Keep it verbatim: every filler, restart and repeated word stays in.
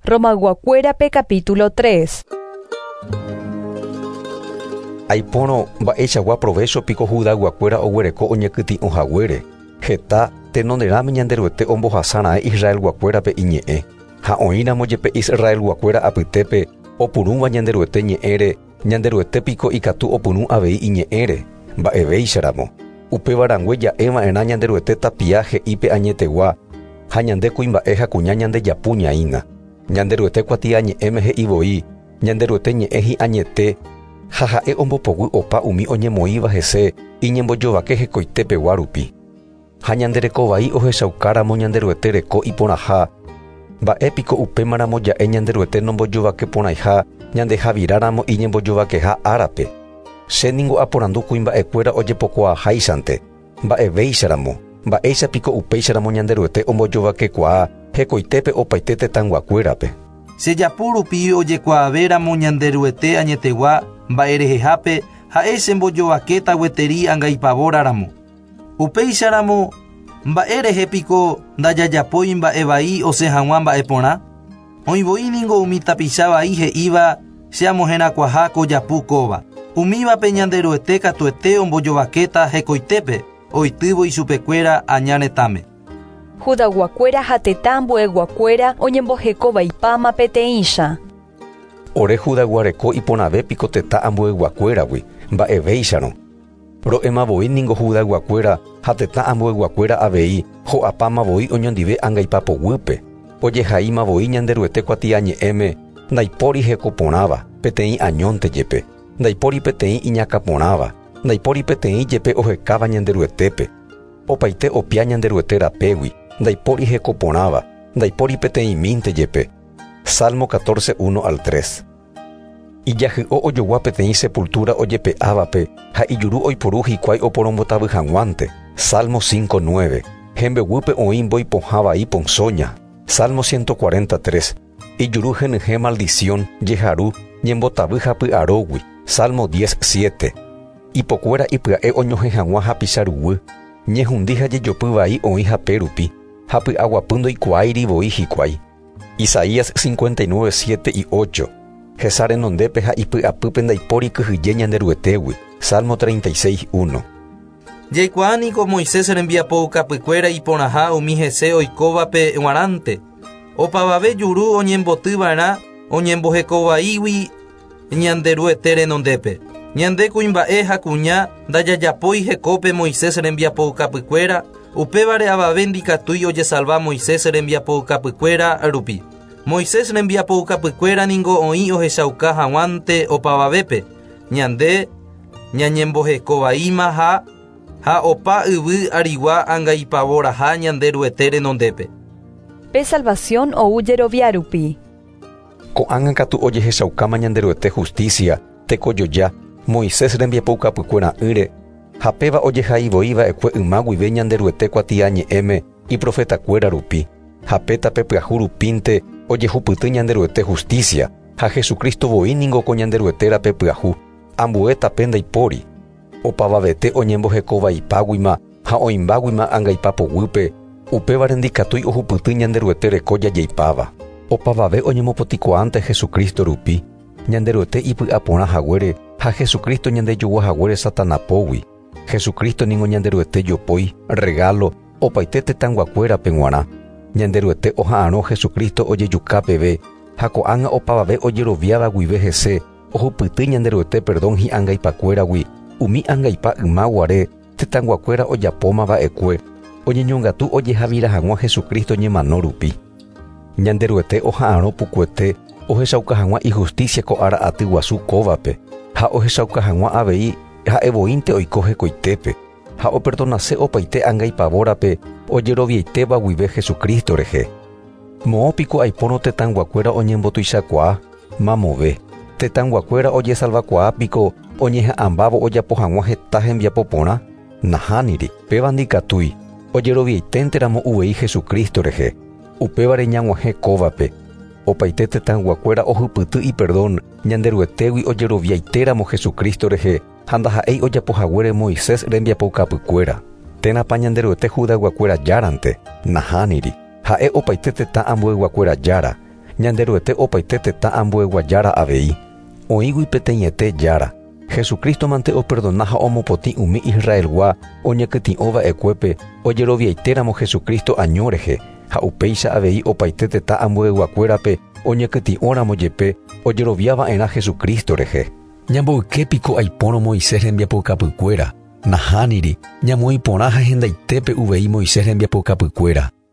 Romaguakuérape capítulo tres. Aipono mba'eichagua provecho piko Judaguakuéra oguereko oñekytĩ ohaguére. Heta tenonderãme ñanderuete ombohasara'e Israelguakuérape iñe'ẽ. Ha oĩramo jepe Israelguakuéra apytépe opurũva ñanderuete ñe'ẽre, ñanderuete piko ikatu opurũ avei iñe'ẽre. Mba'evéicharamo. Upevarangue ja'eva'erã ñanderuete tapia he'ípe añetegua ha ñande kuimba'e ha kuña ñandejapuñaína. Ñanderuete kuatia ñe'ẽme he'ivoi, ñanderuete ñe'ẽ hi'añete ha ha'e ombopoguy opa umi oñemoĩva hese iñembojovake hekoitépegua rupi. Ha ñanderekovai ohechaukáramo ñanderuete reko iporãha. Mba'épiko upémaramo ja'e ñanderuete nombojovake porãiha ñandehaviráramo iñembojovakeha árape. Chéningo aporandu kuimba'ekuéra ojepokuaaháichante. Mba'evéicharamo. Mba'éichapiko upéicharamo ñanderuete ombojovakekuaa hekoitépe opaite tetãnguakuérape. Chejapu rupi ojekuaavéramo ñanderuete añetegua mba'erehehápe ha'e chembojovakéta gueteri angaipavóraramo. Upéicharamo mba'erehépiko ndajajapói mba'e vai ose hag̃ua mba'e porã. Oĩvoíniko umi tapicha vai he'íva che amohẽrakuaaha ko japu kóva. Umívape ñanderuete katuete ombojovakéta hekoitépe oitývo ichupekuéra añaretãme. Judaguakuéra ha tetã mbo'eguakuéra oñembohekovaipáma peteĩcha. Ore Judaguareko iporãve piko tetã ambueguakuéragui mba'evéicharõ. Ro'emavoi Judaguakuéra ha tetã ambueguakuéra avei ho'apámavoi oñondive angaipapoguýpe. Ojehaímavoi ñanderuete kuatia ñe'ẽme ndaipóri hekoporãva peteĩ añónte jepe. Ndaipóri peteĩ iñakaporãva. Ndaipóri peteĩ jepe ohekáva ñanderuetépe. Opaite opia ñanderuete rapégui. Ndaipóri hekoporãva. Ndaipóri peteĩ mínte jepe. Salmo catorce, uno al tres. Ijahy'o ojogua peteĩ sepultura ojepe'ávape ha ijuru oiporu hikuái oporombotavy hag̃uánte. Salmo cinco, nueve. Hembeguýpe oĩ mboipohã vai ponzoña. Salmo ciento cuarenta y tres. Ijuru henyhẽ maldición jeharu ñembotavy ha py'arógui. Salmo diez, siete. Ipokuéra ipya'e oñohẽ hag̃ua ha picharuvy. Ñehũndi ha jejopy vai oĩ hape rupi. Ha py'aguapy ndoikuaái rivoi hikuái. Isaías cincuenta y nueve, siete y ocho. Hesa renondépe ha ipy'apýpe ndaipóri kyhyje ñanderuetégui. Salmo treinta y seis, uno. Jaikuaániko Moisés rembiapo ukapykuéra iporãha umi hese oikóvape g̃uarãnte. Opavave juru oñembotyva'erã oñembohekovaígui ñanderuete renondépe. Ñande kuimba'e ha kuña ndajajapói hekópe Moisés rembiapo ukapykuéra upévare avave ndikatúi ojesalva Moisés rembiapo ukapykuéra rupi. Moisés rembiapo ukapykuéra ningo oĩ ohechauka hag̃uánte opavavépe. Ñande ñañembohekovaíma ha ha opa yvy arigua angaipavoraha ñanderuete renondépe. Pe salvación ou jeroviarupi. Ko'ág̃a katu ojehechaukáma ñanderuete justicia tekojoja Moisés rembiapo ukapykuéra ýre ha péva ojehaivoiva'ekue yma guive ñanderuete kuatia ñe'ẽme iprofetakuéra rupi ha pétape pyahu rupínte ojehupyty ñanderuete justicia ha Jesukristo voíniko ko ñanderuetérape pyahu ambue tape ndaipóri. Opavavete oñembohekovaipáguima ha oĩmbáguima angaipapoguýpe upévare ndikatúi ohupyty ñanderuete reko jajeipáva. Opavave oñemopotikuaánte Jesukristo rupi ñanderuete ipy'aporãhaguére ha Jesukristo ñandejoguahaguére Satanapógui. Jesukristo ningo ñanderuete jopói regalo opaite tetãnguakuérape g̃uarã. Ñanderuete oha'ãrõ Jesukristo ojejuka peve ha ko'ág̃a opavave ojeroviáva guive hese ohupyty ñanderuete perdón hi'ãngaipakuéragui umi ãngaipa ymaguare tetãnguakuéra ojapómava'ekue oñeñongatu ojehavira hag̃ua Jesukristo ñemano rupi. Ñanderuete oha'ãrõ pukuete ohechauka hag̃ua ijusticia ko ára aty guasu kóvape ha ohechauka hag̃ua avei ha'evoínte oiko hekoitépe ha operdonase opaite ãngaipavórape ojeroviaitéva guive Jesukristo rehe. Moõpiko aiporõ tetãnguakuéra oñembotuichakuaa mamove. Tetãnguakuéra ojesalvakuaápiko oñeha'ãmbávo ojapo hag̃ua heta hembiapo porã nahániri péva ndikatúi ojeroviaiténteramo uvei Jesukristo rehe upévare ñag̃uahẽ kóvape. Opaite tetãnguakuéra ohypyty iperdón ñanderuetégui ojeroviaitéramo Jesukristo rehe ha ndaha'éi ojapohaguére Moisés rembiapo ukapykuéra. Térãpa ñanderuete Judaguakuéra járante nahániri ha'e opaite tetã ambueguakuéra jára ñanderuete opaite tetã ambueguajára avei. Oĩgui peteĩete jára. Jesucristo mante operdona ha omopotĩ umi Israelgua oñekyti'õva'ekuépe ojeroviaitéramo Jesucristo año rehe, ha upéicha avei opaite tetã ambueguakuérape oñekyti'õramo jepe ojeroviava'erã Jesucristo rehe. Ñamboyképiko aipórõ Moisés rembiapokapykuéra. Nahániri, ñamoiporã ha hendaitépe uvei Moisés rembiapokapykuéra.